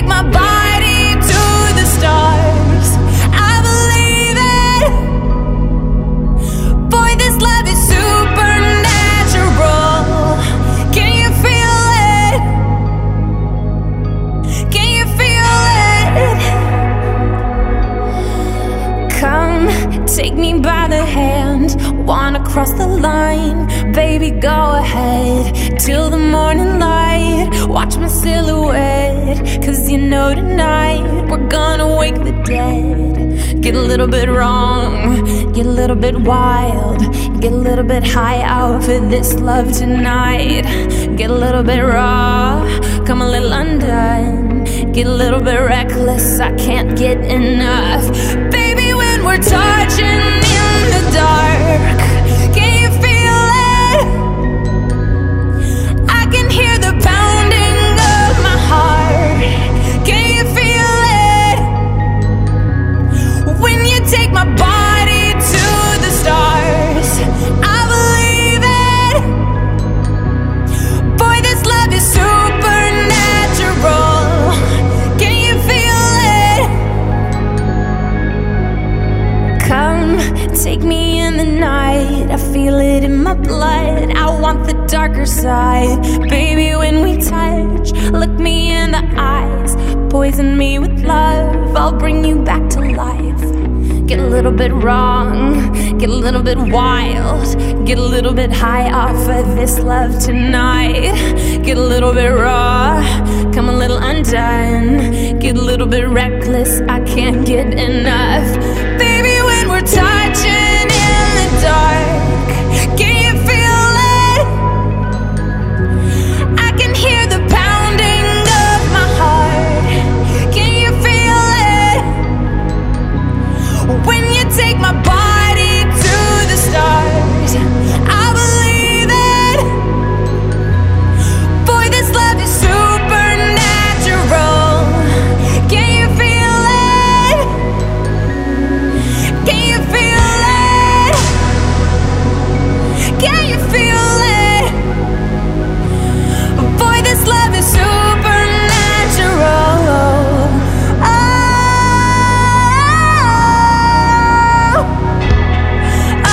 my body to the stars. I believe it. Boy, this love is supernatural. Can you feel it? Can you feel it? Come, take me by the hand. Wanna cross the line? Baby, go ahead. Till the morning light, watch my silhouette. Cause you know tonight we're gonna wake the dead. Get a little bit wrong, get a little bit wild. Get a little bit high out for this love tonight. Get a little bit raw, come a little undone. Get a little bit reckless, I can't get enough. Baby, when we're touching in the dark, can you feel it? I can hear the pounding of my heart. Can you feel it? When you take my body to the stars, I believe it. Boy, this love is supernatural. Can you feel it? Come, take me in the night. I feel it in my blood. I want the darker side. Baby, when we touch, look me in the eyes. Poison me with love, I'll bring you back to life. Get a little bit wrong, get a little bit wild. Get a little bit high off of this love tonight. Get a little bit raw, come a little undone. Get a little bit reckless, I can't get enough. Baby, when we're touching in the dark, can you feel it? I can hear the pounding of my heart. Can you feel it? When you take my body to the stars, I believe it. Boy, this love is supernatural. Can you feel it? Can you feel it? Can you feel it? Boy, this love is supernatural. Oh, oh,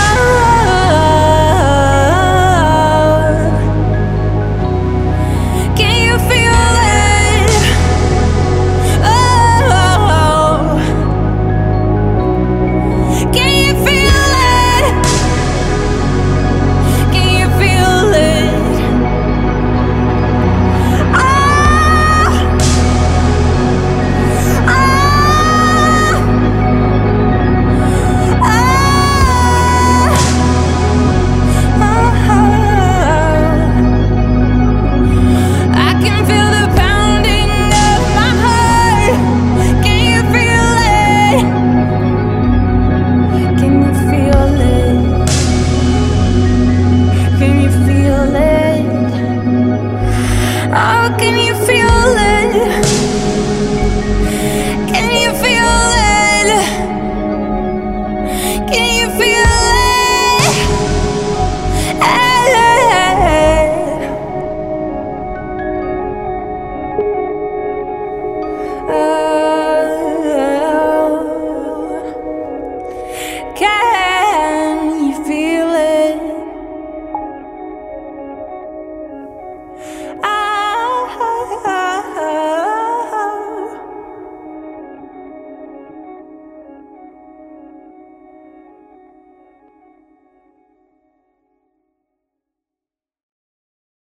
can you feel it? Oh, can you feel it? Can you feel it? Oh, I can feel the pounding of my heart. Can you feel it? Can you feel it? Can you feel it? Oh, can you feel it?